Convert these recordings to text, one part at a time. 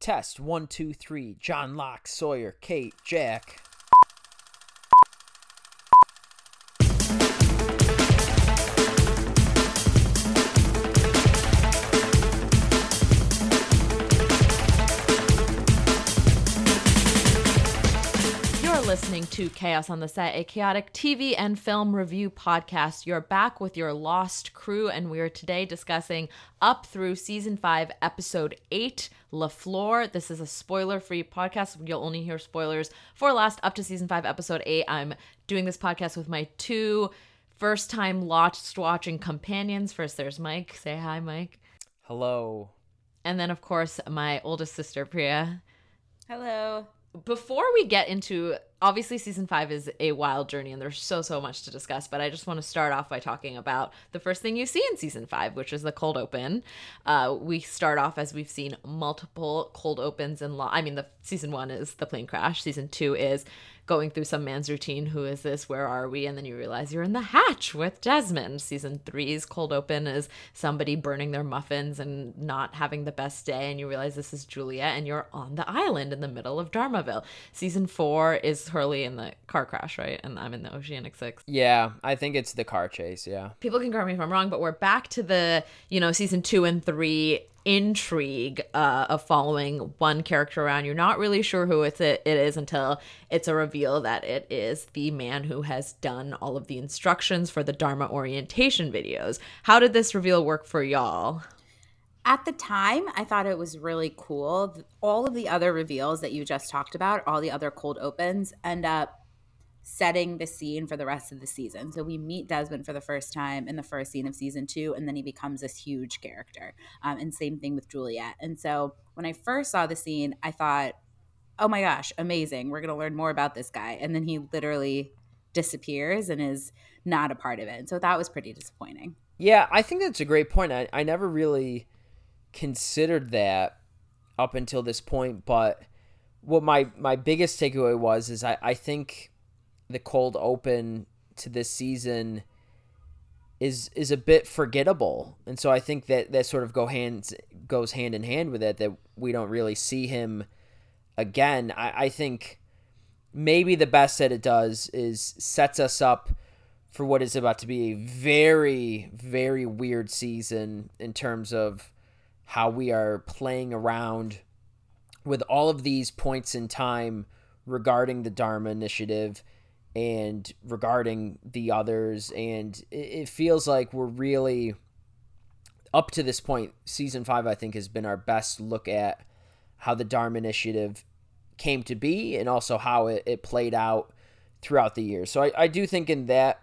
Test 1, 2, 3. John Locke, Sawyer, Kate, Jack. Listening to Chaos on the Set, a chaotic TV and film review podcast. You're back with your lost crew, and we are today discussing up through season 5, episode 8, La Flor. This is a spoiler-free podcast. You'll only hear spoilers for last up to season 5, episode 8. I'm doing this podcast with my two first-time Lost watching companions. First, there's Mike. Say hi, Mike. Hello. And then, of course, my oldest sister, Priya. Hello. Before we get into, obviously season 5 is a wild journey and there's so much to discuss, but I just want to start off by talking about the first thing you see in season 5, which is the cold open. We start off as we've seen multiple cold opens in the season 1 is the plane crash. Season 2 is going through some man's routine. Who is this? Where are we? And then you realize you're in the hatch with Desmond. Season 3's cold open is somebody burning their muffins and not having the best day. And you realize this is Juliet and you're on the island in the middle of Dharmaville. Season 4 is Hurley in the car crash, right? And I'm in the Oceanic 6. Yeah, I think it's the car chase, yeah. People can correct me if I'm wrong, but we're back to the, season 2 and 3 intrigue of following one character around. You're not really sure who it is until it's a reveal that it is the man who has done all of the instructions for the Dharma orientation videos. How did this reveal work for y'all? At the time, I thought it was really cool. All of the other reveals that you just talked about, all the other cold opens, end up setting the scene for the rest of the season. So we meet Desmond for the first time in the first scene of season 2, and then he becomes this huge character. And same thing with Juliet. And so when I first saw the scene, I thought, oh my gosh, amazing. We're going to learn more about this guy. And then he literally disappears and is not a part of it. And so that was pretty disappointing. Yeah, I think that's a great point. I never really considered that up until this point, but what my biggest takeaway was is I think the cold open to this season is a bit forgettable, and so I think that sort of goes hand in hand with it, that we don't really see him again. I think maybe the best that it does is sets us up for what is about to be a very, very weird season in terms of how we are playing around with all of these points in time regarding the Dharma Initiative and regarding the others. And it feels like we're really, up to this point, season 5, I think, has been our best look at how the Dharma Initiative came to be and also how it played out throughout the years. So I do think in that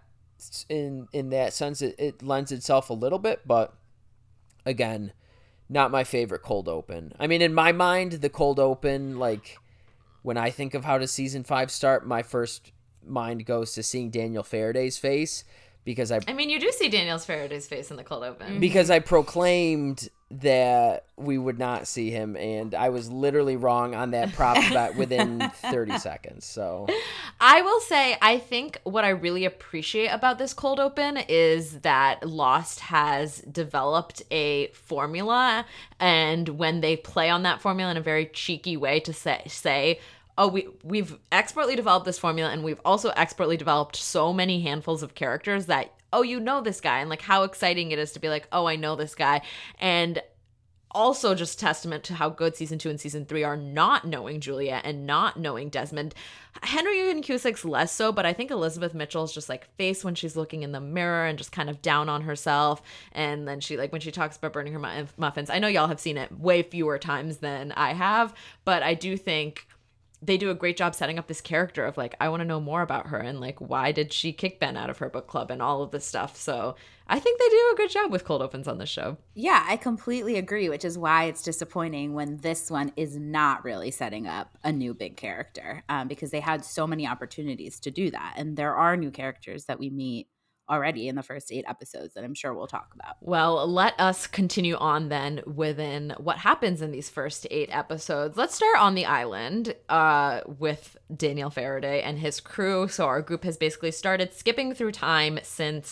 sense, it lends itself a little bit, but again, not my favorite cold open. I mean, in my mind, the cold open, like when I think of how does season 5 start, my first mind goes to seeing Daniel Faraday's face, because you do see Daniel Faraday's face in the cold open. Because I proclaimed that we would not see him, and I was literally wrong on that prop bet within 30 seconds. So I will say, I think what I really appreciate about this cold open is that Lost has developed a formula, and when they play on that formula in a very cheeky way to say oh, we've expertly developed this formula, and we've also expertly developed so many handfuls of characters that, oh, you know this guy, and like how exciting it is to be like, oh, I know this guy. And also just testament to how good season 2 and season 3 are not knowing Juliet and not knowing Desmond. Henry and Cusick's less so, but I think Elizabeth Mitchell's just like face when she's looking in the mirror and just kind of down on herself. And then she, like, when she talks about burning her muffins, I know y'all have seen it way fewer times than I have, but I do think they do a great job setting up this character of like, I want to know more about her and like, why did she kick Ben out of her book club and all of this stuff. So I think they do a good job with cold opens on this show. Yeah, I completely agree, which is why it's disappointing when this one is not really setting up a new big character, because they had so many opportunities to do that. And there are new characters that we meet already in the first 8 episodes that I'm sure we'll talk about. Well, let us continue on then within what happens in these first 8 episodes. Let's start on the island with Daniel Faraday and his crew. So our group has basically started skipping through time since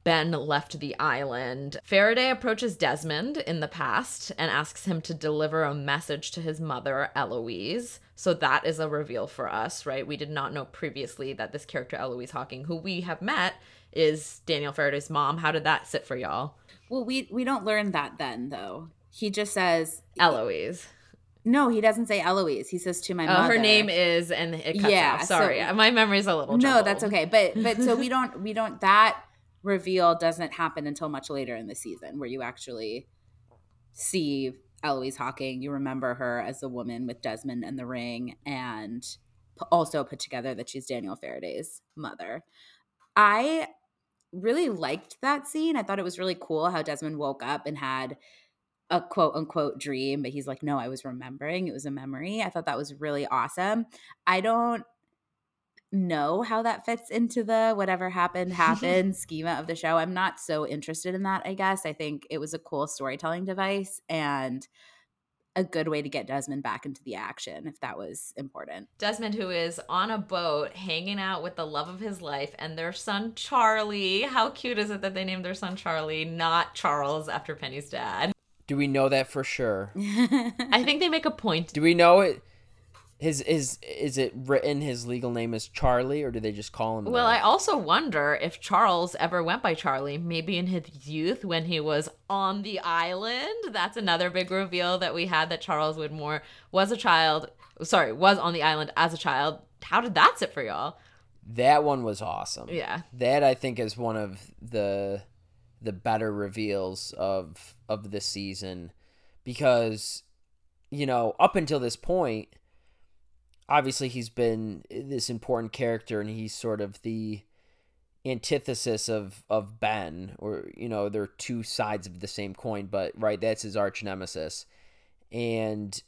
Ben left the island. Faraday approaches Desmond in the past and asks him to deliver a message to his mother, Eloise. So that is a reveal for us, right? We did not know previously that this character, Eloise Hawking, who we have met, is Daniel Faraday's mom. How did that sit for y'all? Well, we don't learn that then, though. He just says Eloise. No, he doesn't say Eloise. He says to my mother. Her name is, and it cuts off. Sorry, so, my memory's a little No, jumbled. that's okay. But so we don't that reveal doesn't happen until much later in the season, where you actually see Eloise Hawking. You remember her as the woman with Desmond and the ring, and also put together that she's Daniel Faraday's mother. I really liked that scene. I thought it was really cool how Desmond woke up and had a quote unquote dream, but he's like, no, I was remembering. It was a memory. I thought that was really awesome. I don't know how that fits into the whatever happened schema of the show. I'm not so interested in that, I guess. I think it was a cool storytelling device and a good way to get Desmond back into the action if that was important. Desmond, who is on a boat hanging out with the love of his life and their son Charlie. How cute is it that they named their son Charlie, not Charles after Penny's dad? Do we know that for sure? I think they make a point. Do we know it? Is it written his legal name is Charlie, or do they just call him Well, that? I also wonder if Charles ever went by Charlie, maybe in his youth when he was on the island. That's another big reveal that we had, that Charles Widmore was on the island as a child. How did that sit for y'all? That one was awesome. Yeah. That, I think, is one of the better reveals of this season, because, you know, up until this point, obviously he's been this important character and he's sort of the antithesis of Ben, or, you know, they're two sides of the same coin, but right, that's his arch nemesis. And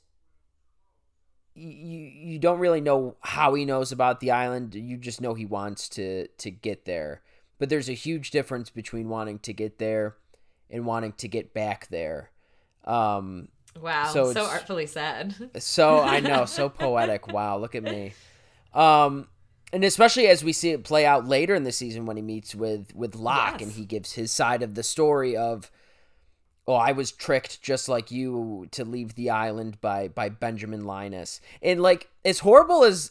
you don't really know how he knows about the island. You just know he wants to get there. But there's a huge difference between wanting to get there and wanting to get back there. Wow, so artfully said. So, I know, so poetic. Wow, look at me. And especially as we see it play out later in the season when he meets with Locke, yes, and he gives his side of the story of, oh, I was tricked just like you to leave the island by Benjamin Linus. And, like, as horrible as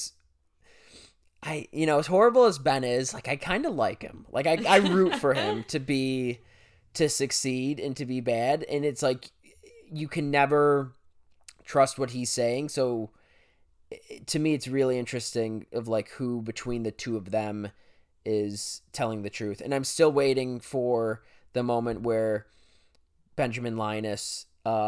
horrible as Ben is, like, I kind of like him. Like, I root for him to succeed and to be bad. And it's like, you can never trust what he's saying. So to me, it's really interesting of, like, who between the two of them is telling the truth. And I'm still waiting for the moment where Benjamin Linus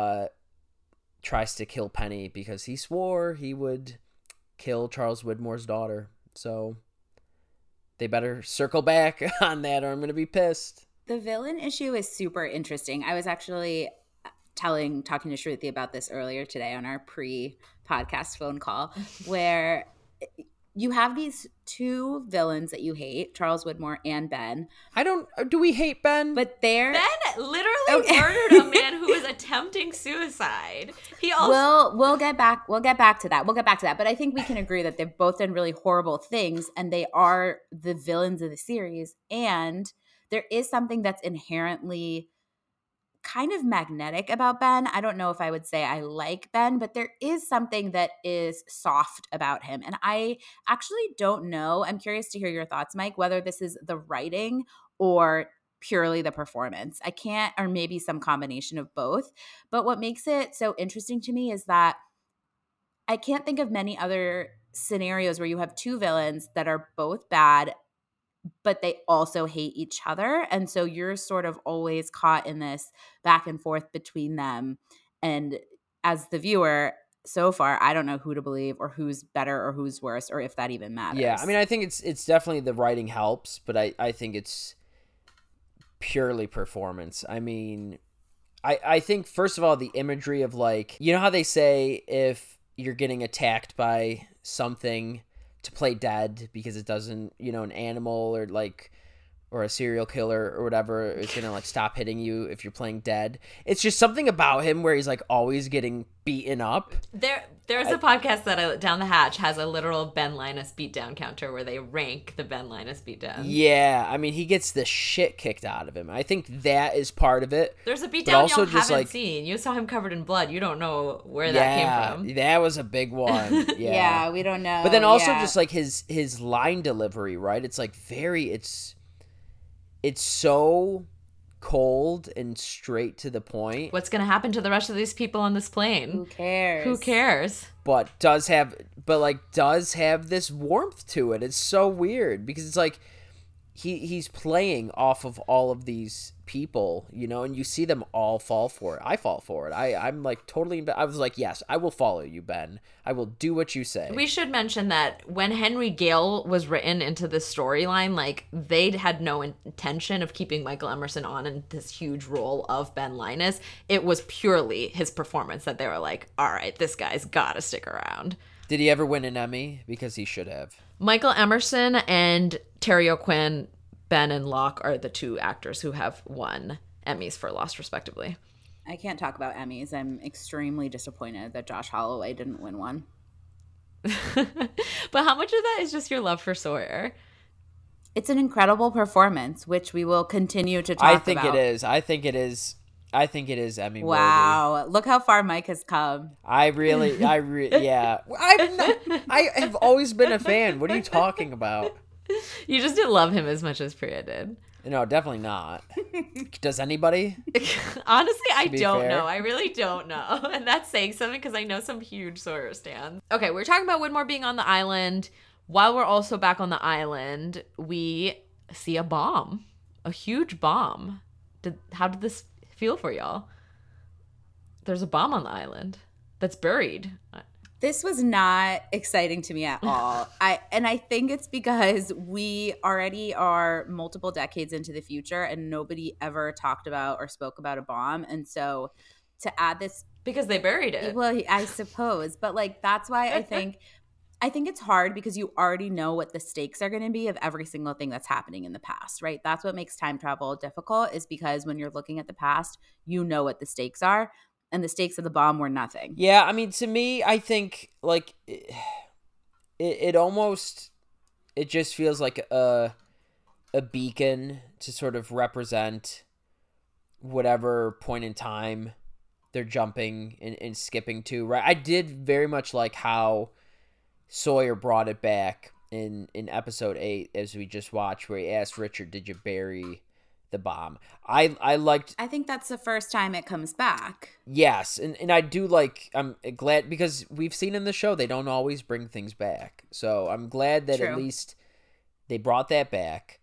tries to kill Penny because he swore he would kill Charles Widmore's daughter. So they better circle back on that or I'm going to be pissed. The villain issue is super interesting. I was actually talking to Shruti about this earlier today on our pre-podcast phone call, where you have these two villains that you hate, Charles Widmore and Ben. Do we hate Ben? But Ben literally murdered a man who was attempting suicide. He also We'll get back to that. But I think we can agree that they've both done really horrible things and they are the villains of the series. And there is something that's inherently kind of magnetic about Ben. I don't know if I would say I like Ben, but there is something that is soft about him. And I actually don't know. I'm curious to hear your thoughts, Mike, whether this is the writing or purely the performance. I can't, or maybe some combination of both. But what makes it so interesting to me is that I can't think of many other scenarios where you have two villains that are both bad, but they also hate each other. And so you're sort of always caught in this back and forth between them. And as the viewer, so far, I don't know who to believe or who's better or who's worse or if that even matters. Yeah, I mean, I think it's definitely the writing helps, but I think it's purely performance. I mean, I think, first of all, the imagery of, like, you know how they say if you're getting attacked by something to play dead because it doesn't, you know, an animal or or a serial killer or whatever is gonna like stop hitting you if you're playing dead. It's just something about him where he's like always getting beaten up. There's a podcast that Down the Hatch has a literal Ben Linus beatdown counter where they rank the Ben Linus beatdown. Yeah, I mean he gets the shit kicked out of him. I think that is part of it. There's a beatdown y'all haven't seen. You saw him covered in blood. You don't know where that came from. That was a big one. Yeah, we don't know. But then also just like his line delivery, right? It's like it's so cold and straight to the point. What's going to happen to the rest of these people on this plane? Who cares? But does have this warmth to it. It's so weird because it's like he's playing off of all of these people, you know, and you see them all fall for it. I fall for it. I'm like totally, I was like, yes, I will follow you, Ben. I will do what you say. We should mention that when Henry Gale was written into this storyline, like they had no intention of keeping Michael Emerson on in this huge role of Ben Linus. It was purely his performance that they were like, all right, this guy's gotta stick around. Did he ever win an Emmy? Because he should have. Michael Emerson and Terry O'Quinn, Ben and Locke are the two actors who have won Emmys for Lost, respectively. I can't talk about Emmys. I'm extremely disappointed that Josh Holloway didn't win one. But how much of that is just your love for Sawyer? It's an incredible performance, which we will continue to talk about. I think it is Emmy worthy. Wow. Look how far Mike has come. Yeah. I have always been a fan. What are you talking about? You just didn't love him as much as Priya did. No, definitely not. Does anybody? Honestly, I don't fair. know. I really don't know. And that's saying something because I know some huge Sawyer stans. Okay, we're talking about Widmore being on the island. While we're also back on the island, we see a bomb. A huge bomb. How did this feel for y'all? There's a bomb on the island that's buried. This was not exciting to me at all. I think it's because we already are multiple decades into the future and nobody ever talked about or spoke about a bomb. And so to add this, because they buried it. Well, I suppose, but like that's why I think it's hard because you already know what the stakes are going to be of every single thing that's happening in the past, right? That's what makes time travel difficult, is because when you're looking at the past, you know what the stakes are. And the stakes of the bomb were nothing. Yeah, I mean, to me, I think like it almost just feels like a beacon to sort of represent whatever point in time they're jumping and skipping to, right? I did very much like how Sawyer brought it back in episode 8, as we just watched, where he asked Richard, "Did you bury the bomb?" I think that's the first time it comes back. Yes, and I do like, I'm glad, because we've seen in the show they don't always bring things back. So I'm glad that at least they brought that back.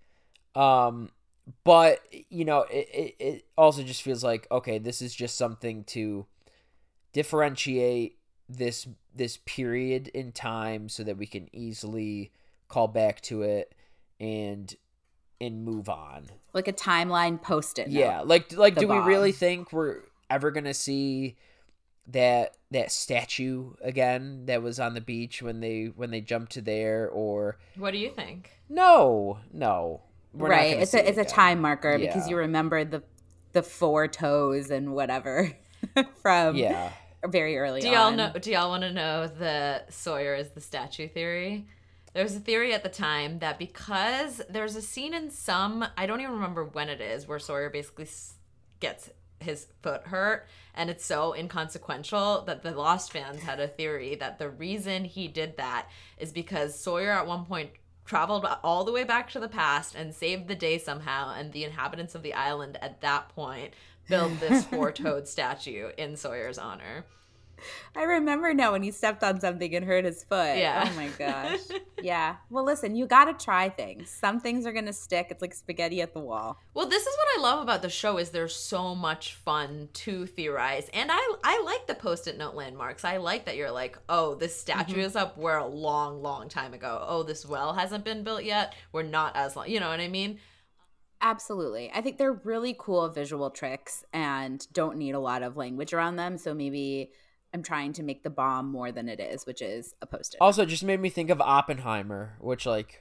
But you know, it also just feels like, okay, this is just something to differentiate this period in time so that we can easily call back to it and move on. Like a timeline post-it note. Yeah, like do we really think we're ever going to see that statue again that was on the beach when they jumped to there? Or what do you think? No. Right. It's a time marker because you remember the 4 toes and whatever from very early on. Do y'all want to know the Sawyer is the statue theory? There was a theory at the time that because there's a scene in I don't even remember when it is, where Sawyer basically gets his foot hurt, and it's so inconsequential that the Lost fans had a theory that the reason he did that is because Sawyer at one point traveled all the way back to the past and saved the day somehow, and the inhabitants of the island at that point built this 4-toed statue in Sawyer's honor. I remember now when he stepped on something and hurt his foot. Yeah. Oh my gosh. Yeah. Well, listen, you got to try things. Some things are going to stick. It's like spaghetti at the wall. Well, this is what I love about the show is there's so much fun to theorize. And I like the post-it note landmarks. I like that you're like, oh, this statue is up where a long, long time ago. Oh, this well hasn't been built yet. We're not as long. You know what I mean? Absolutely. I think they're really cool visual tricks and don't need a lot of language around them. So maybe I'm trying to make the bomb more than it is, which is a post-it. Also, just made me think of Oppenheimer, which, like,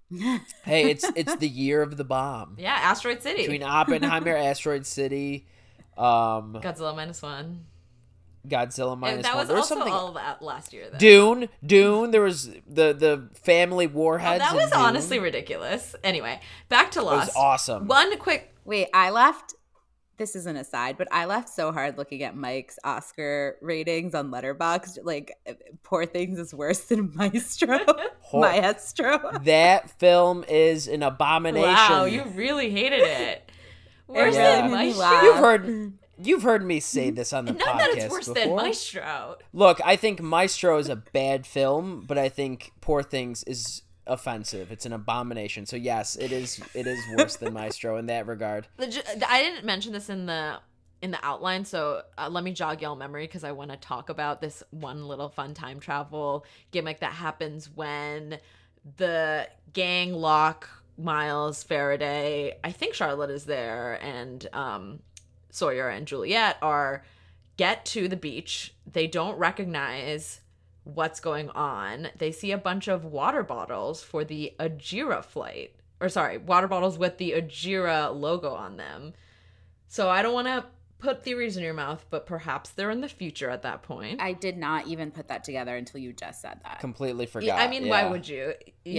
Hey, it's the year of the bomb. Yeah, Asteroid City. Between Oppenheimer, Asteroid City, Godzilla -1. Godzilla minus That one. was There was also something. all that last year, though. Dune. There was the family warheads. That in was Dune. honestly ridiculous. Anyway, back to Lost. It was awesome. One quick. Wait, I left. This is an aside, but I laughed so hard looking at Mike's Oscar ratings on Letterboxd. Like, Poor Things is worse than Maestro. Maestro. That film is an abomination. Wow, you really hated it. Worse Yeah. than Made me Maestro. laugh. You've heard me say this on the Not podcast that it's worse than before. Maestro. Look, I think Maestro is a bad film, but I think Poor Things is offensive. It's an abomination. So yes, it is worse than Maestro in that regard. I didn't mention this in the outline, so let me jog y'all memory because I want to talk about this one little fun time travel gimmick that happens when the gang lock Miles, Faraday, I think Charlotte is there, and Sawyer and Juliet get to the beach. They don't recognize what's going on. They see a bunch of water bottles for the Ajira flight. Or sorry, water bottles with the Ajira logo on them. So I don't want to put theories in your mouth, but perhaps they're in the future at that point. I did not even put that together until you just said that. Completely forgot. I mean, why would you?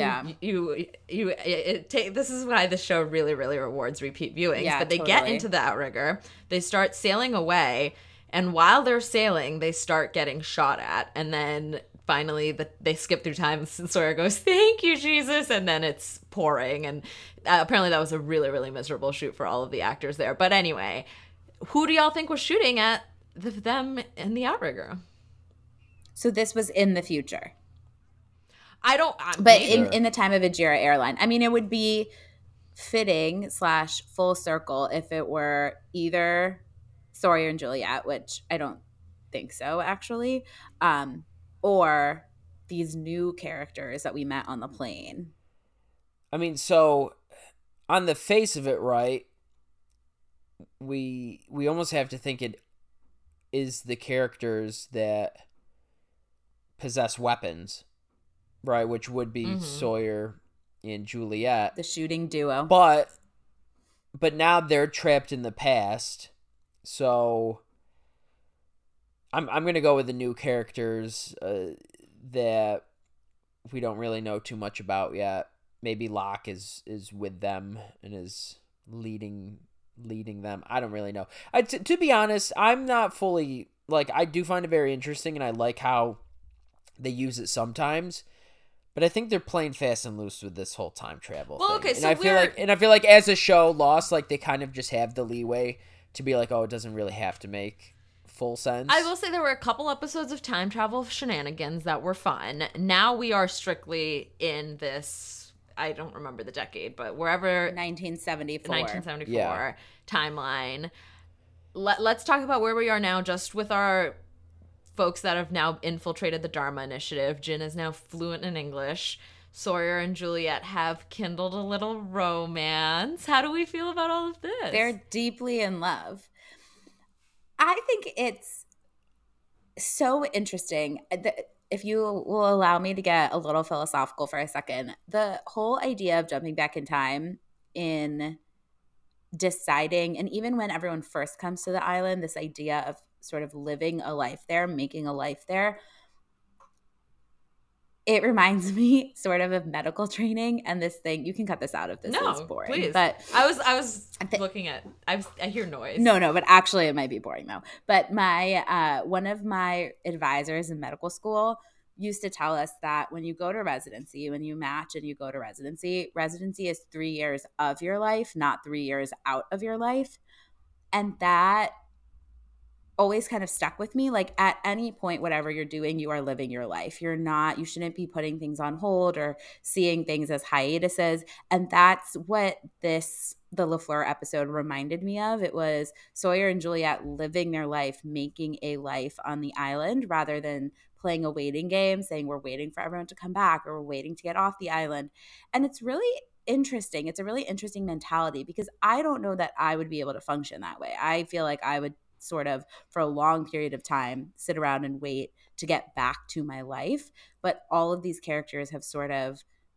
This is why the show really, really rewards repeat viewings. Yeah, but they get totally. into the outrigger. They start sailing away. And while they're sailing, they start getting shot at. And then finally they skip through time. And Sawyer goes, "Thank you, Jesus." And then it's pouring. And apparently that was a really, really miserable shoot for all of the actors there. But anyway, who do y'all think was shooting at them in the outrigger? So this was in the future. But But in the time of Ajira Airline. I mean, it would be fitting / full circle if it were either Sawyer and Juliet, which I don't think so, actually, or these new characters that we met on the plane. I mean, so on the face of it, right, we almost have to think it is the characters that possess weapons, right, which would be Sawyer and Juliet. The shooting duo. But now they're trapped in the past. So I'm going to go with the new characters that we don't really know too much about yet. Maybe Locke is with them and is leading them. I don't really know. To be honest, I'm not fully, like, I do find it very interesting and I like how they use it sometimes. But I think they're playing fast and loose with this whole time travel thing. Okay, and so I feel like as a show, Lost, like, they kind of just have the leeway to be like, oh, it doesn't really have to make full sense. I will say there were a couple episodes of time travel shenanigans that were fun. Now we are strictly in this, I don't remember the decade, but wherever 1974 timeline. Let's talk about where we are now, just with our folks that have now infiltrated the Dharma Initiative. Jin is now fluent in English. Sawyer and Juliet have kindled a little romance. How do we feel about all of this? They're deeply in love. I think it's so interesting. If you will allow me to get a little philosophical for a second, the whole idea of jumping back in time in deciding, and even when everyone first comes to the island, this idea of sort of living a life there, making a life there, it reminds me sort of medical training and this thing. You can cut this out if this is boring. Please. But I was looking at. I hear noise. No, but actually it might be boring though. But my one of my advisors in medical school used to tell us that when you go to residency, when you match and you go to residency is 3 years of your life, not 3 years out of your life, and that always kind of stuck with me. Like, at any point, whatever you're doing, you are living your life. You shouldn't be putting things on hold or seeing things as hiatuses. And that's what the LaFleur episode reminded me of. It was Sawyer and Juliet living their life, making a life on the island rather than playing a waiting game, saying we're waiting for everyone to come back or we're waiting to get off the island. And it's really interesting. It's a really interesting mentality because I don't know that I would be able to function that way. I feel like I would sort of, for a long period of time, sit around and wait to get back to my life. But all of these characters have sort of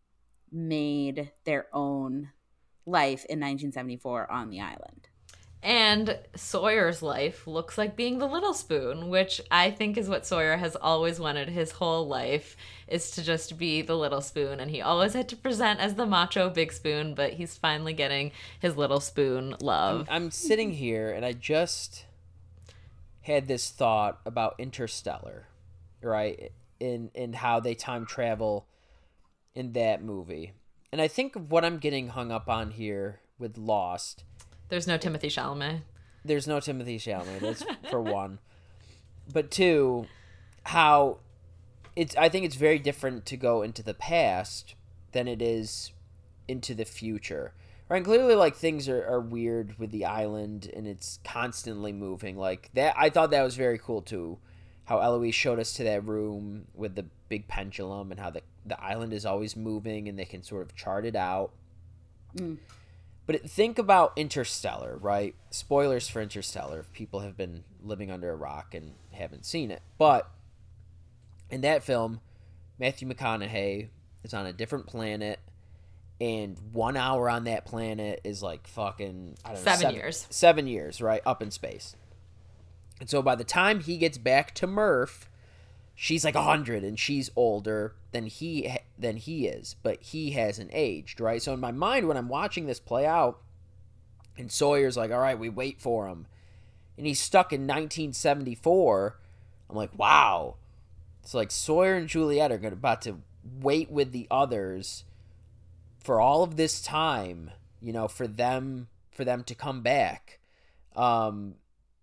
made their own life in 1974 on the island. And Sawyer's life looks like being the little spoon, which I think is what Sawyer has always wanted his whole life, is to just be the little spoon. And he always had to present as the macho big spoon, but he's finally getting his little spoon love. I'm sitting here and I just had this thought about Interstellar, right? In how they time travel in that movie. And I think what I'm getting hung up on here with Lost... There's no Timothy Chalamet. There's no Timothy Chalamet, that's for one. But two, how I think it's very different to go into the past than it is into the future. Right? And clearly, like, things are weird with the island and it's constantly moving. Like, that, I thought that was very cool too. How Eloise showed us to that room with the big pendulum and how the island is always moving and they can sort of chart it out. Mm. But think about Interstellar, right? Spoilers for Interstellar if people have been living under a rock and haven't seen it. But in that film, Matthew McConaughey is on a different planet, and 1 hour on that planet is like fucking, I don't know, 7 years. 7 years, right? Up in space. And so by the time he gets back to Murph, she's like 100 and she's older than he is, but he hasn't aged, right? So in my mind, when I'm watching this play out, and Sawyer's like, all right, we wait for him, and he's stuck in 1974, I'm like, wow. It's like Sawyer and Juliet are about to wait with the others for all of this time, you know, for them to come back. But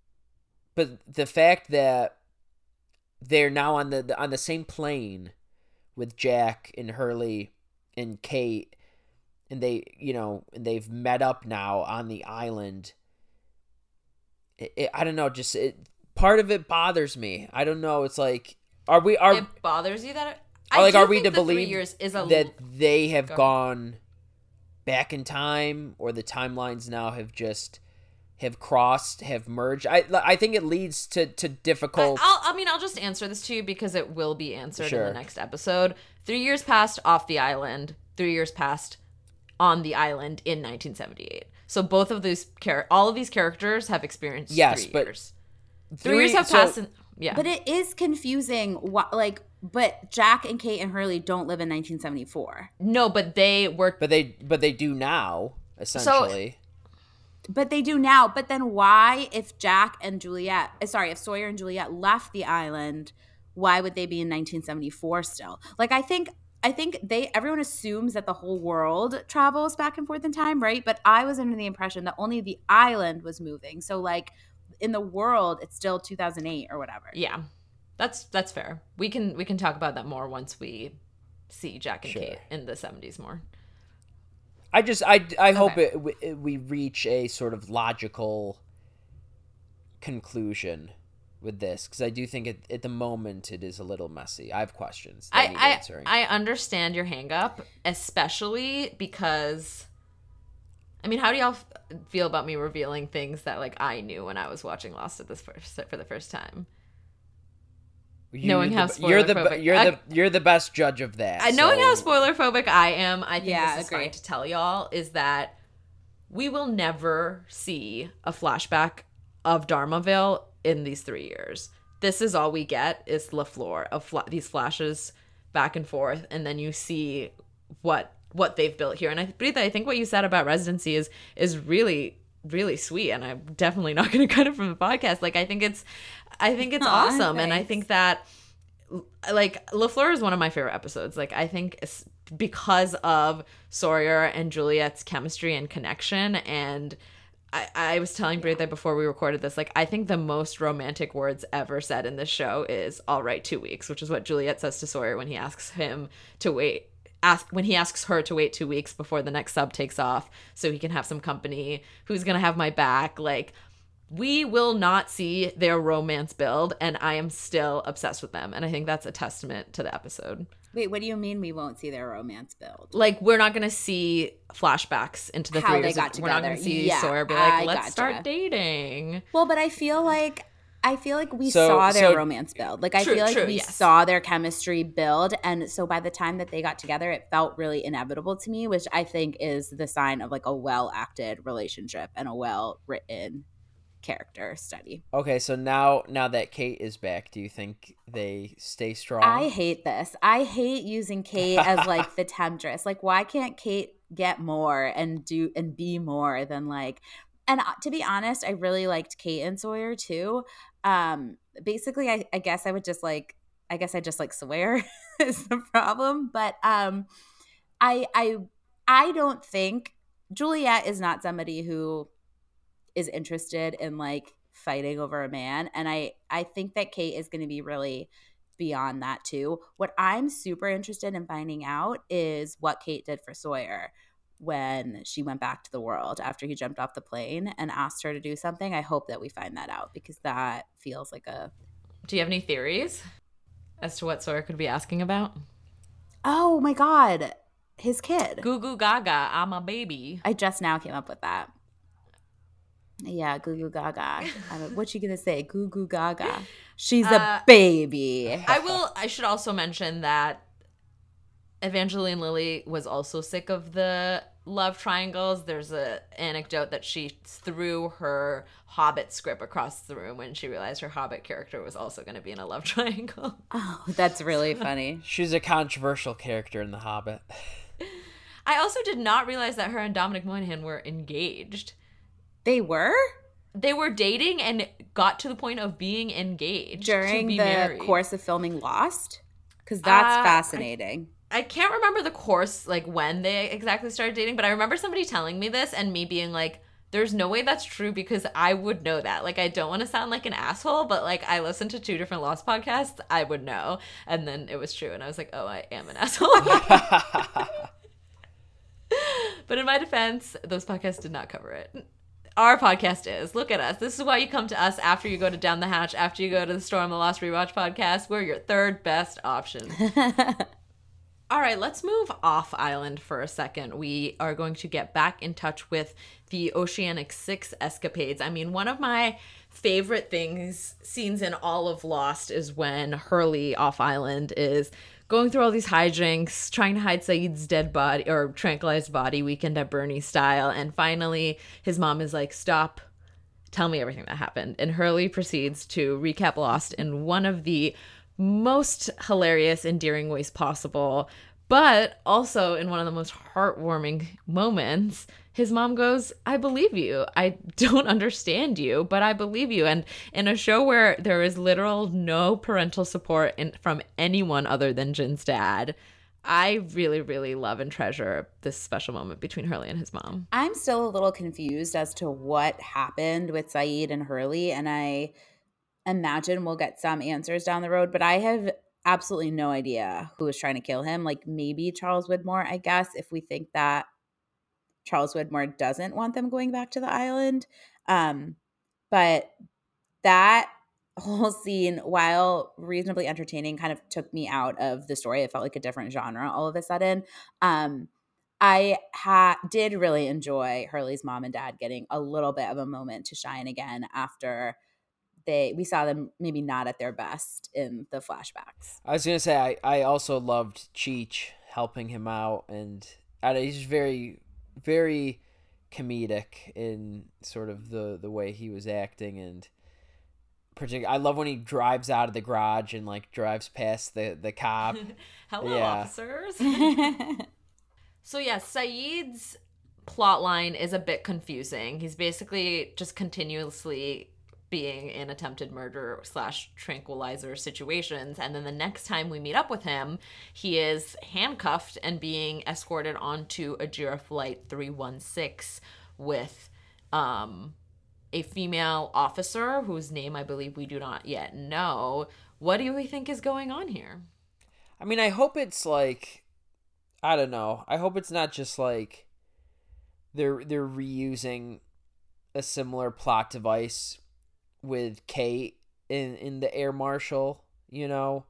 the fact that they're now on the same plane with Jack and Hurley and Kate, and they've met up now on the island. I don't know, part of it bothers me. I don't know. It's like, it bothers you that? Are we to believe 3 years is that they have gone back in time, or the timelines now have crossed, have merged? I think it leads to difficult... I'll just answer this to you because it will be answered in the next episode. 3 years passed off the island. 3 years passed on the island in 1978. So both of these all of these characters have experienced 3 years. 3 years have passed. Yeah, but it is confusing. But Jack and Kate and Hurley don't live in 1974. No, but they work. But they do now, essentially. But they do now. But then why, if if Sawyer and Juliet left the island, why would they be in 1974 still? Like, I think everyone assumes that the whole world travels back and forth in time, right? But I was under the impression that only the island was moving. So, like, in the world, it's still 2008 or whatever. Yeah, that's fair. We can talk about that more once we see Jack and Kate in the 70s more. I hope we reach a sort of logical conclusion with this, because I do think at the moment it is a little messy. I have questions that I need answering. I understand your hang up, especially because, I mean, how do y'all feel about me revealing things that, like, I knew when I was watching Lost for the first time? Knowing how spoiler phobic you're the best judge of that. Knowing how spoiler phobic I am, I think this is fine to tell y'all, is that we will never see a flashback of Dharmaville in these 3 years. This is all we get is LaFleur of these flashes back and forth, and then you see what they've built here. And I think what you said about Residency is really, really sweet, and I'm definitely not going to cut it from the podcast. Like, I think it's awesome. Thanks. And I think that, like, LaFleur is one of my favorite episodes. Like, I think because of Sawyer and Juliet's chemistry and connection. And I was telling Brie that before we recorded this, like, I think the most romantic words ever said in this show is "all right, 2 weeks," which is what Juliet says to Sawyer when he asks him to wait. When he asks her to wait 2 weeks before the next sub takes off so he can have some company. Who's gonna have my back? Like, we will not see their romance build, and I am still obsessed with them. And I think that's a testament to the episode. Wait, what do you mean we won't see their romance build? Like, we're not going to see flashbacks into the how 3 years. They got together. We're not going to see Sawyer be like, let's start dating. Well, but I feel like I feel like we So- saw their so- romance build. Like I True, feel like true, we yes. saw their chemistry build, and so by the time that they got together, it felt really inevitable to me, which I think is the sign of like a well-acted relationship and a well-written character study. Okay, so now that Kate is back, do you think they stay strong? I hate this. I hate using Kate as like the temptress. Like, why can't Kate get more and be more than like? And to be honest, I really liked Kate and Sawyer too. Basically, I guess I would just like. I guess I just like Sawyer is the problem. But I don't think Juliet is not somebody who is interested in like fighting over a man, and I think that Kate is going to be really beyond that too. What I'm super interested in finding out is what Kate did for Sawyer when she went back to the world after he jumped off the plane and asked her to do something. I hope that we find that out because that feels like a Do you have any theories as to what Sawyer could be asking about? oh my god, his kid. Goo goo gaga, I'm a baby. I just now came up with that. Yeah, goo goo gaga. What you gonna say? Goo goo gaga. She's a baby. I should also mention that Evangeline Lilly was also sick of the love triangles. There's a anecdote that she threw her Hobbit script across the room when she realized her Hobbit character was also going to be in a love triangle. Oh, that's really funny. She's a controversial character in The Hobbit. I also did not realize that her and Dominic Monaghan were engaged. They were? They were dating and got to the point of being engaged During to be the married. course of filming Lost? Because that's fascinating. I can't remember the course, like when they exactly started dating, but I remember somebody telling me this and me being like, there's no way that's true because I would know that. Like, I don't want to sound like an asshole, but like I listened to 2 different Lost podcasts. I would know. And then it was true. And I was like, oh, I am an asshole. But in my defense, those podcasts did not cover it. Our podcast is. Look at us. This is why you come to us after you go to Down the Hatch, after you go to the Storm the Lost Rewatch podcast. We're your third best option. All right, let's move off island for a second. We are going to get back in touch with the Oceanic 6 escapades. I mean, one of my favorite scenes in all of Lost is when Hurley off island is going through all these hijinks, trying to hide Saeed's dead body or tranquilized body, Weekend at Bernie style. And finally, his mom is like, stop, tell me everything that happened. And Hurley proceeds to recap Lost in one of the most hilarious, endearing ways possible, but also in one of the most heartwarming moments. His mom goes, I believe you. I don't understand you, but I believe you. And in a show where there is literal no parental support from anyone other than Jin's dad, I really, really love and treasure this special moment between Hurley and his mom. I'm still a little confused as to what happened with Saeed and Hurley, and I imagine we'll get some answers down the road, but I have absolutely no idea who was trying to kill him. Like maybe Charles Widmore, I guess, if we think that Charles Widmore doesn't want them going back to the island. But that whole scene, while reasonably entertaining, kind of took me out of the story. It felt like a different genre all of a sudden. I did really enjoy Hurley's mom and dad getting a little bit of a moment to shine again after we saw them maybe not at their best in the flashbacks. I was gonna say I also loved Cheech helping him out, and he's very, very comedic in sort of the way he was acting, and I love when he drives out of the garage and like drives past the cop. Hello, officers. So yeah, Saeed's plot line is a bit confusing. He's basically just continuously being in attempted murder / tranquilizer situations, and then the next time we meet up with him, he is handcuffed and being escorted onto Ajira Flight 316 with a female officer whose name I believe we do not yet know. What do we think is going on here? I mean, I hope it's like, I don't know. I hope it's not just like they're reusing a similar plot device with Kate in the air marshal, you know.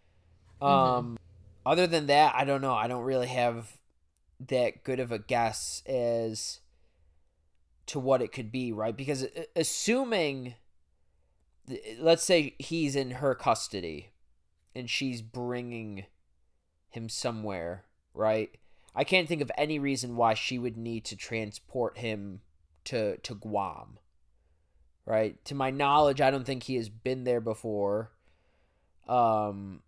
Other than that, I don't know. I don't really have that good of a guess as to what it could be, right? Because assuming let's say he's in her custody and she's bringing him somewhere, right? I can't think of any reason why she would need to transport him to Guam, right? To my knowledge, I don't think he has been there before. So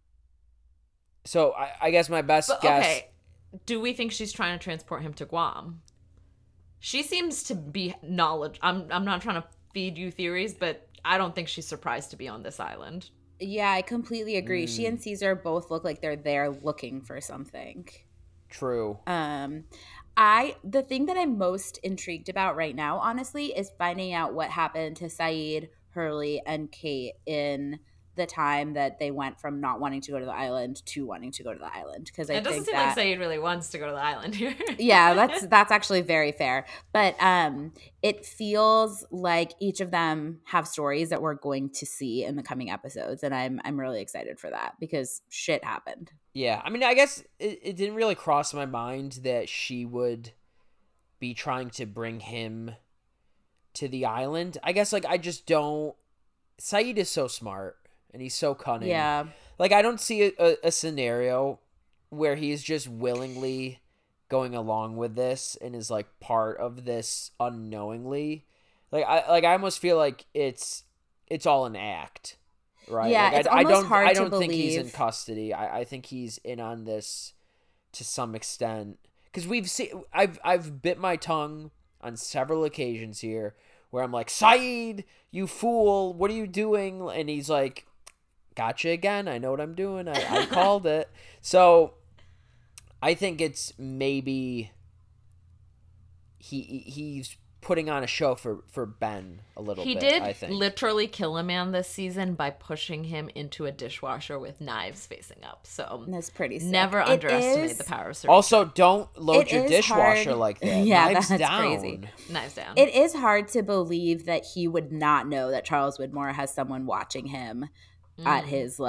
I guess my best guess. Okay, do we think she's trying to transport him to Guam? She seems to be I'm not trying to feed you theories, but I don't think she's surprised to be on this island. Yeah, I completely agree. She and Caesar both look like they're there looking for something. True. The thing that I'm most intrigued about right now, honestly, is finding out what happened to Saeed, Hurley, and Kate in the time that they went from not wanting to go to the island to wanting to go to the island. Because it doesn't seem like Saeed really wants to go to the island here. Yeah, that's actually very fair. But it feels like each of them have stories that we're going to see in the coming episodes, and I'm really excited for that because shit happened. Yeah, I mean, I guess it didn't really cross my mind that she would be trying to bring him to the island. I guess, like, I just don't... Saeed is so smart, and he's so cunning. Yeah. Like, I don't see a scenario where he's just willingly going along with this and is, like, part of this unknowingly. I almost feel like it's all an act. Right. Yeah, like, it's almost hard to I don't think believe. he's in custody. I think he's in on this to some extent because we've seen. I've bit my tongue on several occasions here where I'm like, Saeed, you fool, what are you doing? And he's like, gotcha again. I know what I'm doing. I called it. So I think it's maybe he's putting on a show for Ben a little bit. He did I think. literally kill a man this season by pushing him into a dishwasher with knives facing up. So that's pretty sick. Never underestimate the power of certain. Also, don't load It your is dishwasher hard. like that. Yeah, Knives that's down. crazy. Knives down. It is hard to believe that he would not know that Charles Widmore has someone watching him at his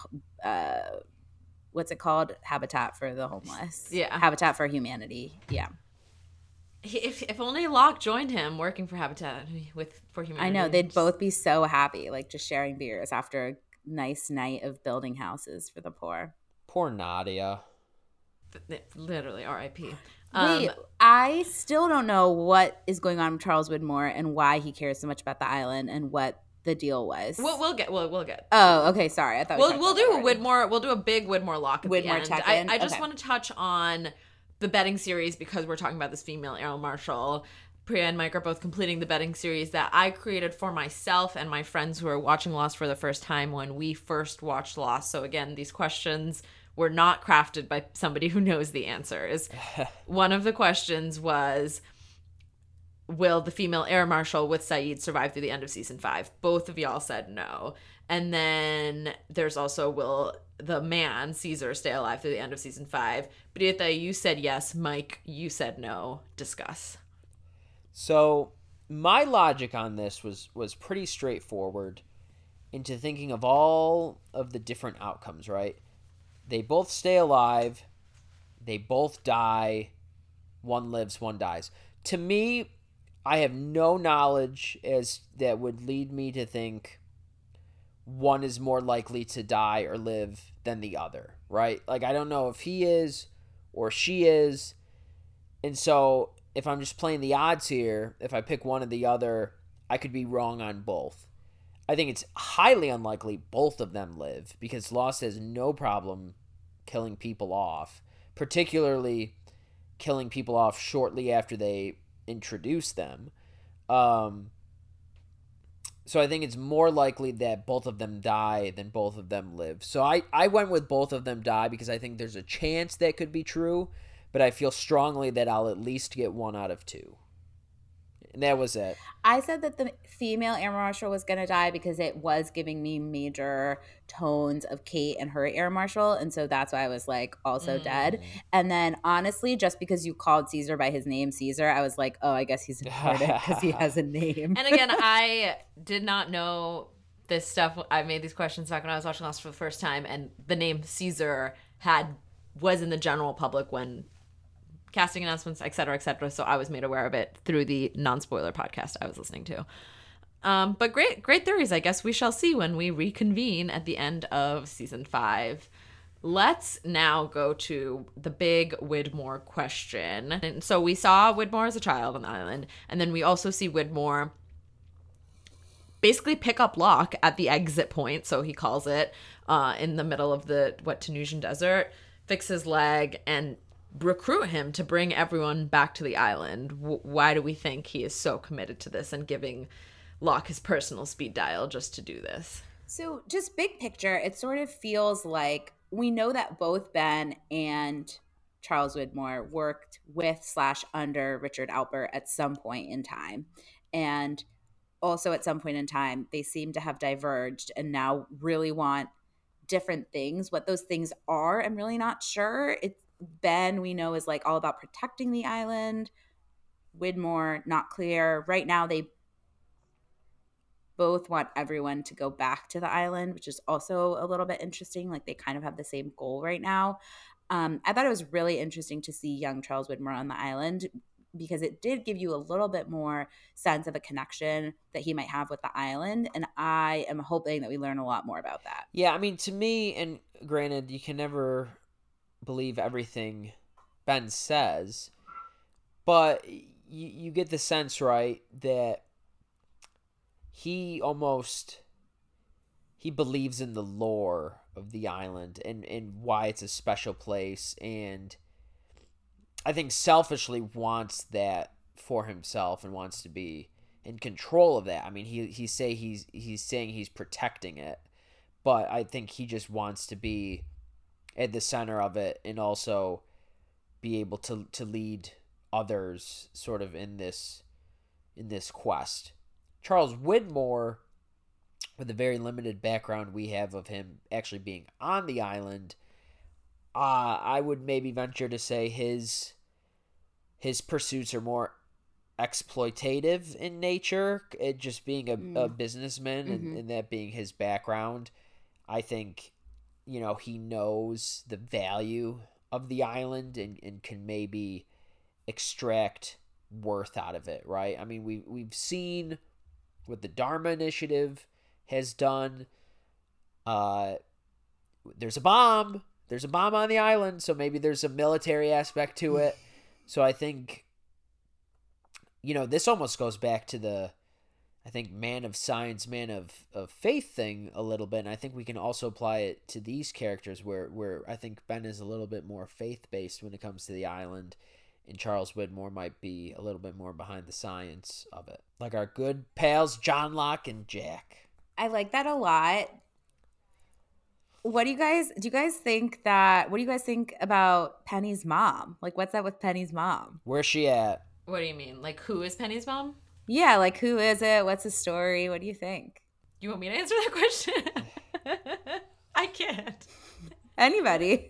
what's it called? Habitat for the Homeless. Yeah. Habitat for Humanity. Yeah. If only Locke joined him working for Habitat for Humanity. I know, they'd both be so happy, like just sharing beers after a nice night of building houses for the poor. Poor Nadia. Literally, R.I.P. Wait, I still don't know what is going on with Charles Widmore and why he cares so much about the island and what the deal was. We'll get. Oh, okay. Sorry, I thought we'll do a Widmore. We'll do a big Widmore Locke at Widmore the end. check-in? I just Okay. want to touch on the betting series because we're talking about this female Air Marshal. Priya and Mike are both completing the betting series that I created for myself and my friends who are watching Lost for the first time when we first watched Lost. So again, these questions were not crafted by somebody who knows the answers. One of the questions was, will the female Air Marshal with Saeed survive through the end of season 5? Both of y'all said no. And then there's also, will the man, Caesar, stay alive through the end of season 5? Britta, you said yes. Mike, you said no. Discuss. So my logic on this was pretty straightforward into thinking of all of the different outcomes, right? They both stay alive. They both die. One lives, one dies. To me, I have no knowledge as that would lead me to think one is more likely to die or live than the other, right? Like, I don't know if he is or she is. And so if I'm just playing the odds here, if I pick one or the other, I could be wrong on both. I think it's highly unlikely both of them live because Lost has no problem killing people off, particularly killing people off shortly after they introduce them. So I think it's more likely that both of them die than both of them live. So I went with both of them die because I think there's a chance that could be true, but I feel strongly that I'll at least get 1 out of 2. And that was it. I said that the female Air Marshal was going to die because it was giving me major tones of Kate and her Air Marshal. And so that's why I was like, also dead. And then honestly, just because you called Caesar by his name, Caesar, I was like, oh, I guess he's important because he has a name. And again, I did not know this stuff. I made these questions back when I was watching Lost for the first time. And the name Caesar was in the general public when casting announcements, et cetera, et cetera. So I was made aware of it through the non-spoiler podcast I was listening to. But great theories. I guess we shall see when we reconvene at the end of season 5. Let's now go to the big Widmore question. And so we saw Widmore as a child on the island, and then we also see Widmore basically pick up Locke at the exit point, so he calls it, in the middle of the Tunisian desert, fix his leg, and recruit him to bring everyone back to the island. Why do we think he is so committed to this and giving Locke his personal speed dial just to do this? So just big picture, it sort of feels like we know that both Ben and Charles Widmore worked with / under Richard Alpert at some point in time. And also at some point in time, they seem to have diverged and now really want different things. What those things are, I'm really not sure. It's Ben, we know, is like all about protecting the island. Widmore, not clear. Right now, they both want everyone to go back to the island, which is also a little bit interesting. Like they kind of have the same goal right now. I thought it was really interesting to see young Charles Widmore on the island because it did give you a little bit more sense of a connection that he might have with the island. And I am hoping that we learn a lot more about that. Yeah, I mean, to me, and granted, you can never believe everything Ben says, but you get the sense, right, that he believes in the lore of the island and why it's a special place, and I think selfishly wants that for himself and wants to be in control of that. I mean, he's saying he's protecting it, but I think he just wants to be at the center of it and also be able to lead others sort of in this quest. Charles Widmore, with the very limited background we have of him actually being on the island, I would maybe venture to say his pursuits are more exploitative in nature, it just being a businessman and that being his background. I think, he knows the value of the island and can maybe extract worth out of it, right? I mean, we've seen what the Dharma Initiative has done. There's a bomb on the island, so maybe there's a military aspect to it. So I think, this almost goes back to the, I think, man of science, man of faith thing a little bit. And I think we can also apply it to these characters where I think Ben is a little bit more faith-based when it comes to the island, and Charles Widmore might be a little bit more behind the science of it. Like our good pals, John Locke and Jack. I like that a lot. What do you guys think about Penny's mom? Like, what's up with Penny's mom? Where's she at? What do you mean? Like, who is Penny's mom? Yeah, like, who is it? What's the story? What do you think? You want me to answer that question? I can't. Anybody.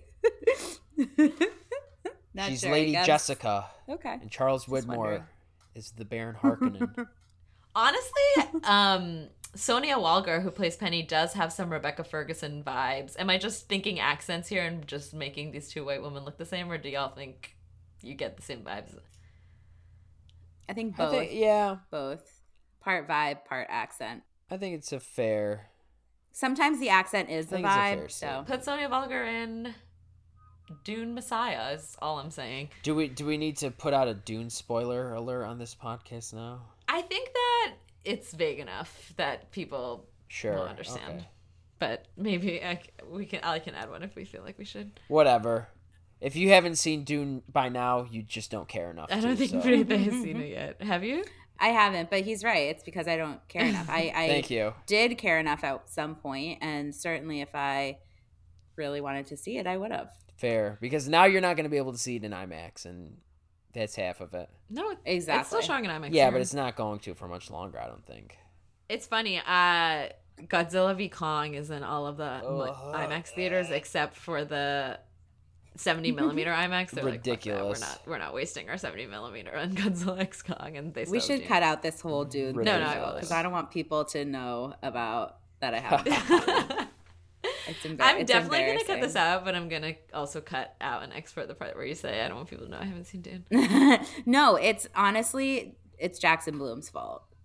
Not She's sure, Lady Jessica. Okay. And Charles Widmore is the Baron Harkonnen. Honestly, Sonia Walger, who plays Penny, does have some Rebecca Ferguson vibes. Am I just thinking accents here and just making these two white women look the same, or do y'all think you get the same vibes? I think both. Both. Part vibe, part accent. I think it's a fair... Sometimes the accent is the vibe. So put Sonia Walger in Dune Messiah is all I'm saying. Do we need to put out a Dune spoiler alert on this podcast now? I think that it's vague enough that people will understand. Okay. But maybe I can add one if we feel like we should. Whatever. If you haven't seen Dune by now, you just don't care enough. I don't think Brita has seen it yet. Have you? I haven't, but he's right. It's because I don't care enough. I Thank you. Did care enough at some point, and certainly if I really wanted to see it, I would have. Fair, because now you're not going to be able to see it in IMAX, and that's half of it. No, exactly. It's still showing in IMAX. Yeah, but it's not going to for much longer, I don't think. It's funny. Godzilla v Kong is in all of the IMAX theaters except for the 70 millimeter IMAX. They're ridiculous. Like, we're not wasting our 70 millimeter on Godzilla x Kong, and we should cut out this whole dude. No, I will, because I don't want people to know about that I have. I'm definitely going to cut this out, but I'm going to also cut out and export the part where you say, I don't want people to know I haven't seen Dune. No, it's honestly, it's Jackson Bloom's fault.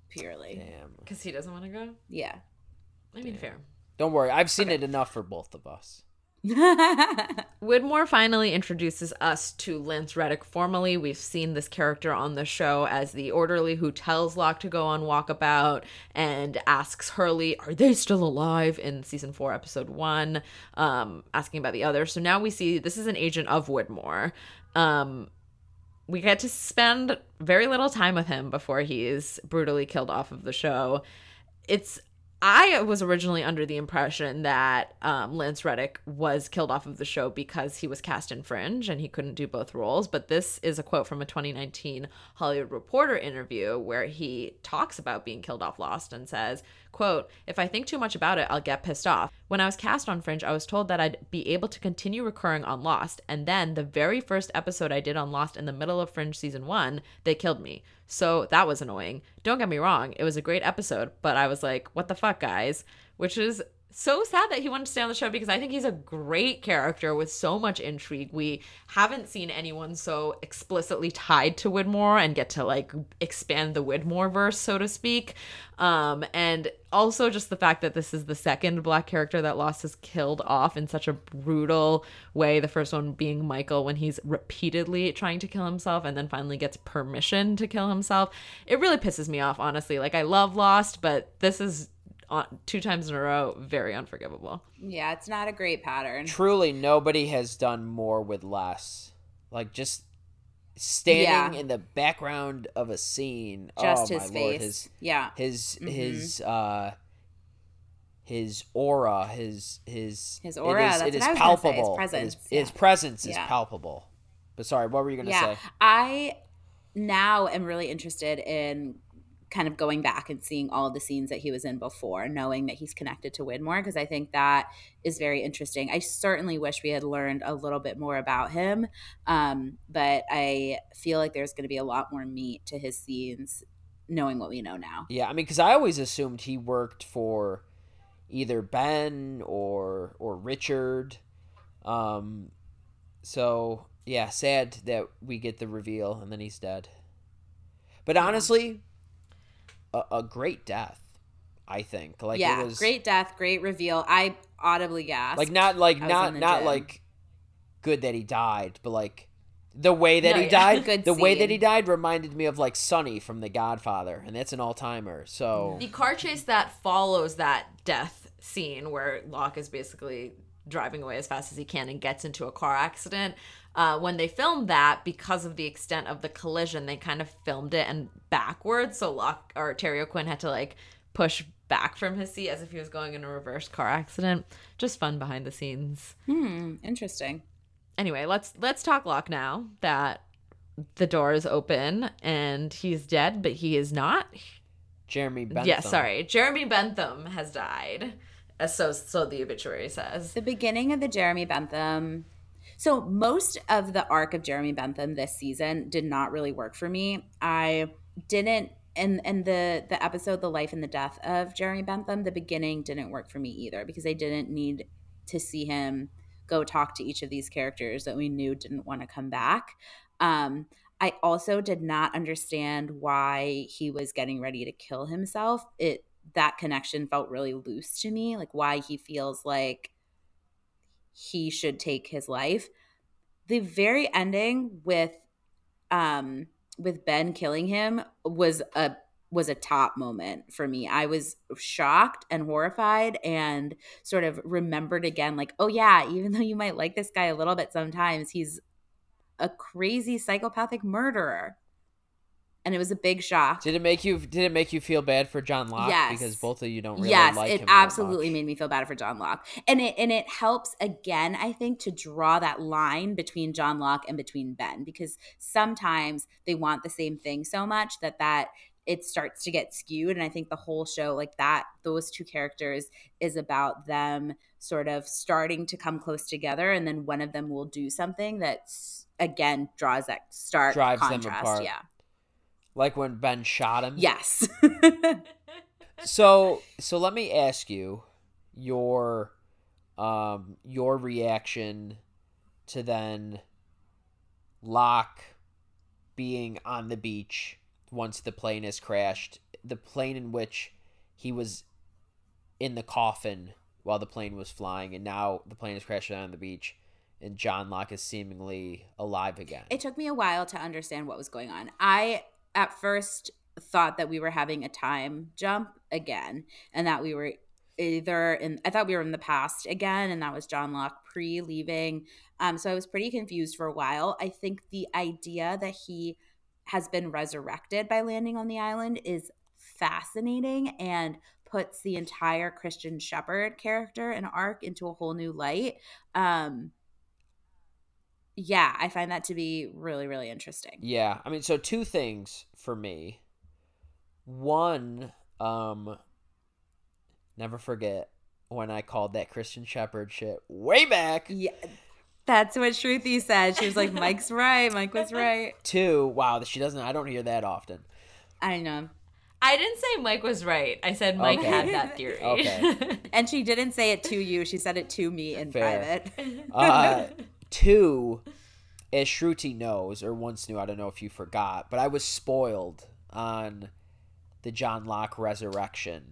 purely. Damn. Because he doesn't want to go? Yeah. I mean, fair. Don't worry. I've seen it enough for both of us. Widmore finally introduces us to Lance Reddick formally. We've seen this character on the show as the orderly who tells Locke to go on walkabout and asks Hurley, are they still alive, in season 4, episode 1, asking about the others. So now we see this is an agent of Widmore. We get to spend very little time with him before he is brutally killed off of the show. I was originally under the impression that Lance Reddick was killed off of the show because he was cast in Fringe and he couldn't do both roles. But this is a quote from a 2019 Hollywood Reporter interview where he talks about being killed off Lost and says, quote, if I think too much about it, I'll get pissed off. When I was cast on Fringe, I was told that I'd be able to continue recurring on Lost. And then the very first episode I did on Lost in the middle of Fringe season 1, they killed me. So that was annoying. Don't get me wrong. It was a great episode, but I was like, what the fuck, guys? Which is so sad that he wanted to stay on the show because I think he's a great character with so much intrigue. We haven't seen anyone so explicitly tied to Widmore and get to like expand the Widmore verse, so to speak. And also just the fact that this is the second Black character that Lost has killed off in such a brutal way. The first one being Michael when he's repeatedly trying to kill himself and then finally gets permission to kill himself. It really pisses me off, honestly. Like, I love Lost, but this is 2 times in a row, very unforgivable. Yeah, it's not a great pattern. Truly, nobody has done more with less. Like, just standing in the background of a scene. Just oh, his my face. Lord. His aura, his aura, it is that's what I was gonna say, palpable. his presence, His presence is Yeah. palpable. But sorry, what were you gonna say? I now am really interested in kind of going back and seeing all the scenes that he was in before, knowing that he's connected to Widmore, because I think that is very interesting. I certainly wish we had learned a little bit more about him, but I feel like there's going to be a lot more meat to his scenes knowing what we know now. Yeah, I mean, because I always assumed he worked for either Ben or Richard. So, yeah, sad that we get the reveal and then he's dead. But honestly, a great death, I think. Like, yeah, it was great death, great reveal. I audibly gasped. like not gym. like good that he died, but like the way that he died. Good the way that scene. he died reminded me of like Sonny from The Godfather, and that's an all-timer. So The car chase that follows that death scene where Locke is basically driving away as fast as he can and gets into a car accident. When they filmed that, because of the extent of the collision, they kind of filmed it and backwards. So Locke or Terry O'Quinn had to like push back from his seat as if he was going in a reverse car accident. Just fun behind the scenes. Interesting. Anyway, let's talk Locke now that the door is open and he's dead, but he is not. Jeremy Bentham. Yeah, sorry. Jeremy Bentham has died. So the obituary says. The beginning of the Jeremy Bentham. So most of the arc of Jeremy Bentham this season did not really work for me. I didn't, and the episode, The Life and the Death of Jeremy Bentham, the beginning didn't work for me either because I didn't need to see him go talk to each of these characters that we knew didn't want to come back. I also did not understand why he was getting ready to kill himself. That connection felt really loose to me, like why he feels like he should take his life. The very ending with Ben killing him was a top moment for me. I was shocked and horrified and sort of remembered again, like, oh yeah, even though you might like this guy a little bit sometimes, he's a crazy psychopathic murderer. And it was a big shock. Did it make you feel bad for John Locke? Yes. Because both of you don't really yes, like him. it absolutely made me feel bad for John Locke. And it helps, again, I think, to draw that line between John Locke and between Ben. Because sometimes they want the same thing so much that it starts to get skewed. And I think the whole show, like that, those two characters is about them sort of starting to come close together. And then one of them will do something that, again, draws that stark Drives contrast. them apart. Yeah. Like when Ben shot him? Yes. So let me ask you your reaction to then Locke being on the beach once the plane has crashed the plane in which he was in the coffin while the plane was flying, and now the plane is crashing on the beach, and John Locke is seemingly alive again. It took me a while to understand what was going on. I, at first, thought that we were having a time jump again, and that we were I thought we were in the past again, and that was John Locke pre-leaving. So I was pretty confused for a while. I think the idea that he has been resurrected by landing on the island is fascinating and puts the entire Christian Shepherd character and arc into a whole new light. Yeah, I find that to be really, really interesting. Yeah, I mean, so two things for me. One, never forget when I called that Christian Shepherd shit way back. Yeah, that's what Shruti said. She was like, Mike's right. Mike was right. Two, wow, I don't hear that often. I know. I didn't say Mike was right. I said Mike had that theory. Okay. And she didn't say it to you. She said it to me in Fair. private. Two, as Shruti knows, or once knew, I don't know if you forgot, but I was spoiled on the John Locke resurrection.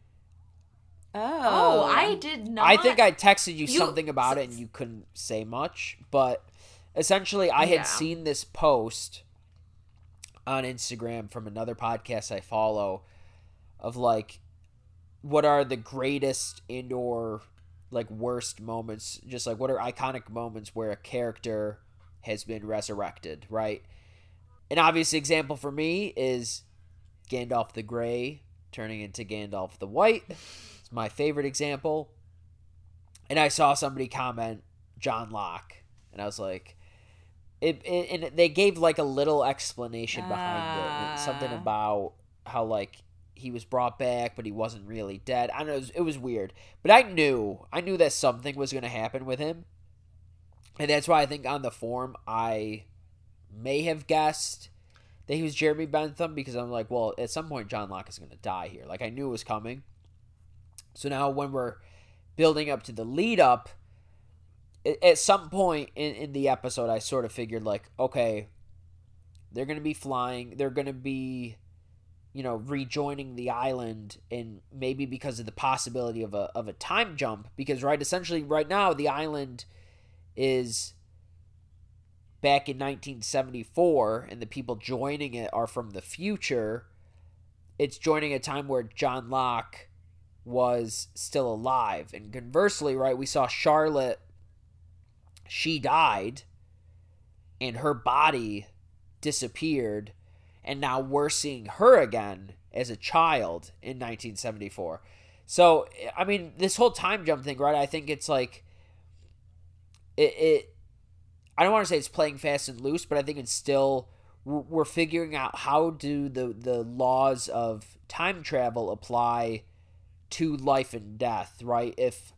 Oh, I did not. I think I texted you something about it and you couldn't say much, but essentially I had seen this post on Instagram from another podcast I follow of like what are the greatest and/or like worst moments, just like what are iconic moments where a character has been resurrected, right? An obvious example for me is Gandalf the Grey turning into Gandalf the White. It's my favorite example. And I saw somebody comment John Locke, and I was like, and they gave like a little explanation behind it. It's something about how like he was brought back, but he wasn't really dead. I don't know. It was weird, but I knew that something was going to happen with him, and that's why I think on the forum I may have guessed that he was Jeremy Bentham, because I'm like, well, at some point John Locke is going to die here. Like I knew it was coming. So now when we're building up to the lead up, at some point in the episode, I sort of figured like, okay, they're going to be flying. They're going to be, rejoining the island, and maybe because of the possibility of a time jump, because essentially right now the island is back in 1974 and the people joining it are from the future. It's joining a time where John Locke was still alive. And conversely, right, we saw Charlotte, she died and her body disappeared, and now we're seeing her again as a child in 1974. So, I mean, this whole time jump thing, right, I think it's like it I don't want to say it's playing fast and loose, but I think it's still, we're figuring out how do the laws of time travel apply to life and death, right? If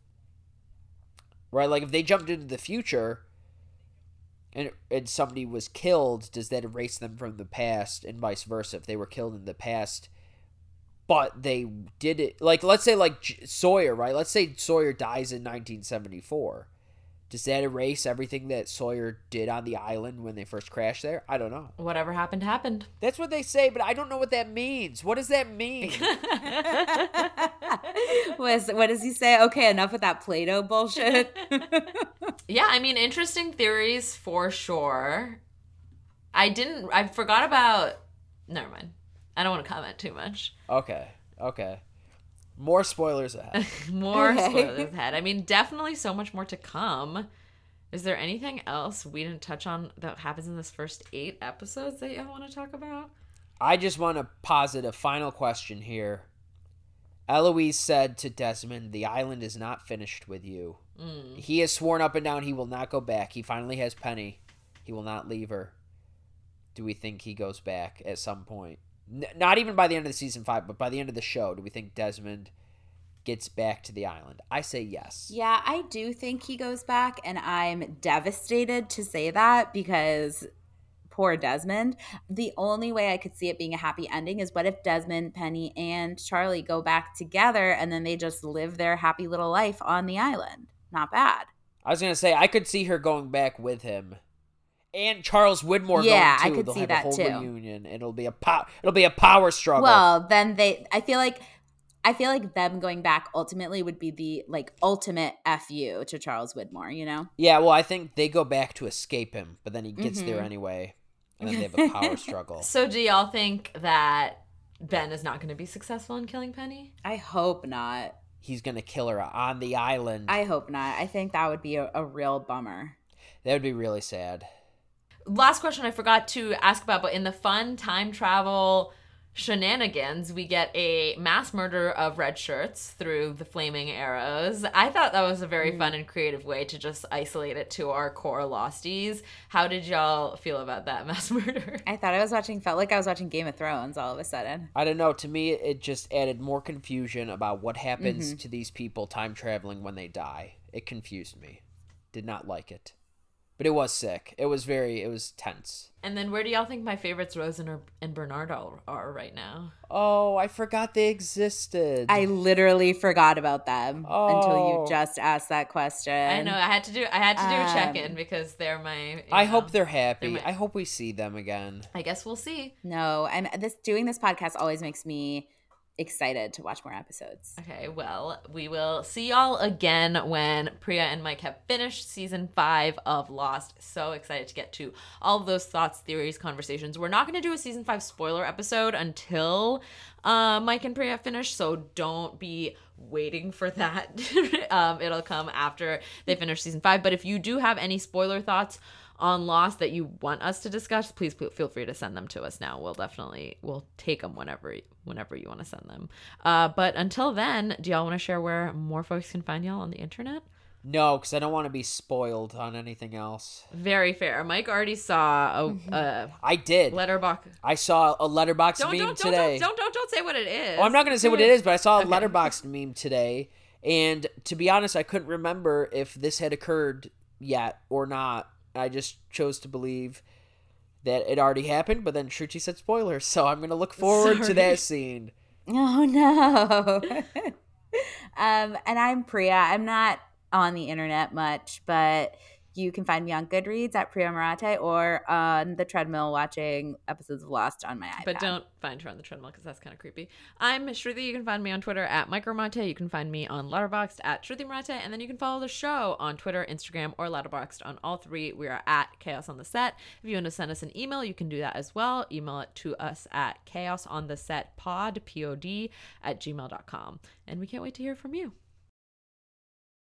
they jumped into the future and somebody was killed, does that erase them from the past, and vice versa? If they were killed in the past, but they did it, like, let's say like Sawyer, right? Let's say Sawyer dies in 1974. Does that erase everything that Sawyer did on the island when they first crashed there? I don't know. Whatever happened, happened. That's what they say, but I don't know what that means. What does that mean? What does he say? Okay, enough with that Play-Doh bullshit. Yeah, I mean, interesting theories for sure. I forgot about, never mind. I don't want to comment too much. Okay. More spoilers ahead. Spoilers ahead. I mean, definitely so much more to come. Is there anything else we didn't touch on that happens in this first 8 episodes that you want to talk about? I just want to posit a final question here. Eloise said to Desmond, the island is not finished with you. He has sworn up and down he will not go back. He finally has Penny. He will not leave her. Do we think he goes back at some point? Not even by the end of the season 5, but by the end of the show, do we think Desmond gets back to the island? I say yes. Yeah, I do think he goes back, and I'm devastated to say that because poor Desmond. The only way I could see it being a happy ending is what if Desmond, Penny, and Charlie go back together and then they just live their happy little life on the island. Not bad. I was going to say, I could see her going back with him. And Charles Widmore Yeah, going too. I could They'll see have that a whole too. reunion. It'll be a power struggle. Well, then I feel like them going back ultimately would be the like ultimate FU to Charles Widmore, you know? Yeah, well, I think they go back to escape him, but then he gets there anyway, and then they have a power struggle. So do y'all think that Ben is not going to be successful in killing Penny? I hope not. He's gonna kill her on the island. I hope not. I think that would be a real bummer. That would be really sad. Last question I forgot to ask about, but in the fun time travel shenanigans, we get a mass murder of red shirts through the flaming arrows. I thought that was a very fun and creative way to just isolate it to our core Losties. How did y'all feel about that mass murder? I thought felt like I was watching Game of Thrones all of a sudden. I don't know. To me, it just added more confusion about what happens to these people time traveling when they die. It confused me. Did not like it. But it was sick. It was tense. And then where do y'all think my favorites Rose and Bernard are right now? Oh, I forgot they existed. I literally forgot about them until you just asked that question. I know. I had to do a check-in because they're my... I hope they're happy. they're my- I hope we see them again. I guess we'll see. No, doing this podcast always makes me excited to watch more episodes. Okay, well, we will see y'all again when Priya and Mike have finished season 5 of Lost. So excited to get to all of those thoughts, theories, conversations. We're not going to do a season 5 spoiler episode until Mike and Priya finish, so don't be waiting for that. It'll come after they finish season 5. But if you do have any spoiler thoughts on Lost that you want us to discuss, please feel free to send them to us now. We'll take them whenever you want to send them. But until then, do y'all want to share where more folks can find y'all on the internet? No, because I don't want to be spoiled on anything else. Very fair. Mike already saw I did. letterbox. I saw a Letterboxd meme today. Don't say what it is. Oh, I'm not going to say what it is, but I saw a Letterboxd meme today. And to be honest, I couldn't remember if this had occurred yet or not. I just chose to believe that it already happened, but then Shruti said spoilers, so I'm going to look forward to that scene. Oh, no. And I'm Priya. I'm not on the internet much, but you can find me on Goodreads at Priya Marate or on the treadmill watching episodes of Lost on my iPad. But don't find her on the treadmill because that's kind of creepy. I'm Shruti. You can find me on Twitter at Micromate. You can find me on Letterboxd at Shruti Marate. And then you can follow the show on Twitter, Instagram, or Letterboxd. On all three, we are at Chaos on the Set. If you want to send us an email, you can do that as well. Email it to us at chaosonthesetpod, POD, @gmail.com. And we can't wait to hear from you.